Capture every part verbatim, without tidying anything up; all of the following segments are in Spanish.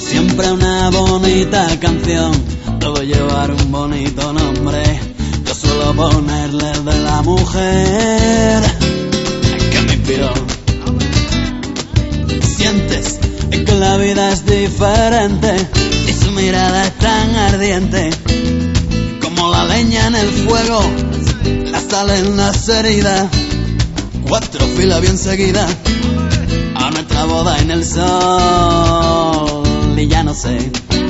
Siempre una bonita canción debe llevar un bonito nombre. Yo suelo ponerle el de la mujer que me inspiró. Sientes que la vida es diferente y su mirada es tan ardiente como la leña en el fuego, la sal en las heridas. Cuatro filas bien seguidas a nuestra boda en el sol. Y ya no sé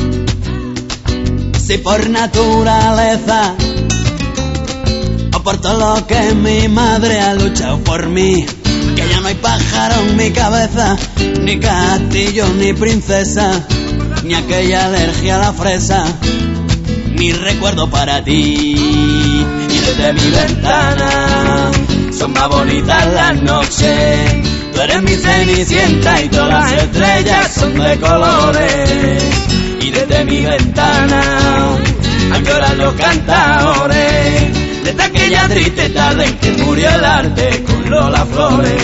si por naturaleza o por todo lo que mi madre ha luchado por mí, que ya no hay pájaro en mi cabeza, ni castillo ni princesa, ni aquella alergia a la fresa, ni recuerdo para ti. Y desde mi ventana son más bonitas las noches. Tú eres mi cenicienta y todas las estrellas son de colores. Y desde mi ventana al llorar los cantadores, desde aquella triste tarde en que murió el arte con Lola Flores.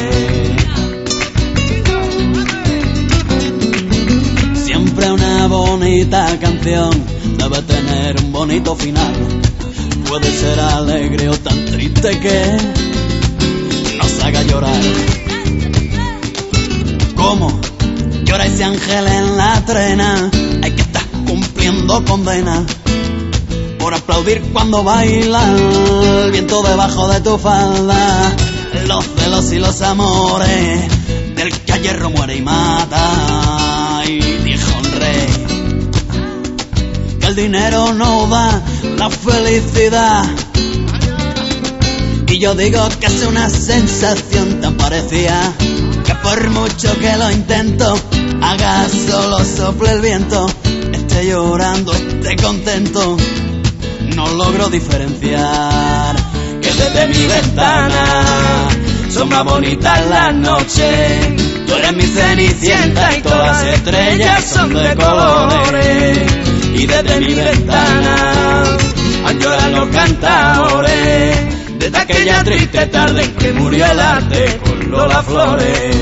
Siempre una bonita canción debe tener un bonito final. Puede ser alegre o tan triste que nos haga llorar. ¿Cómo llora ese ángel en la trena? Hay que estar cumpliendo condena por aplaudir cuando baila el viento debajo de tu falda. Los celos y los amores del que a hierro muere y mata. Y dijo un rey que el dinero no da la felicidad. Y yo digo que es una sensación tan parecida que por mucho que lo intento, haga solo sople el viento, esté llorando, esté contento, no logro diferenciar. Que desde mi ventana son más bonitas las noches. Tú eres mi cenicienta y todas las estrellas son de colores. Y desde mi ventana han llorado los cantadores, desde aquella triste tarde en que murió el arte con Lola Flores.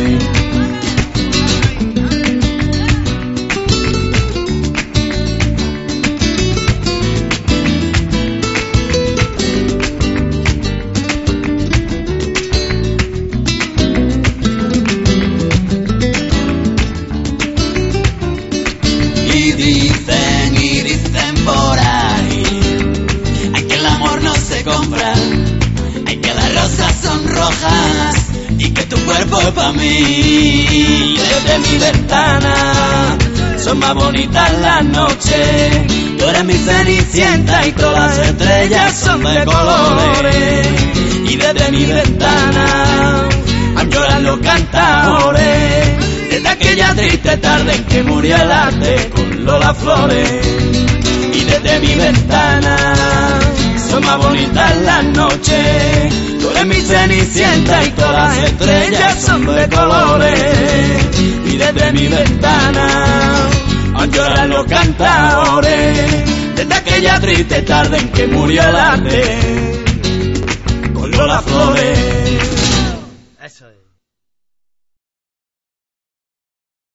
Y dicen, y dicen por ahí, ay, que el amor no se compra, ay, que las rosas son rojas y que tu cuerpo es pa' mí. Desde mi ventana son más bonitas las noches. Tú eres mi cenicienta y todas las estrellas son de colores. Y desde mi ventana han llorado los cantadores, desde aquella triste tarde en que murió el arte con Lola Flores. Y desde mi ventana son más bonitas las noches. Tú eres mi cenicienta y todas las estrellas son de colores. Y desde mi ventana han llorado los cantadores, desde aquella triste tarde en que murió el arte con Lola Flores.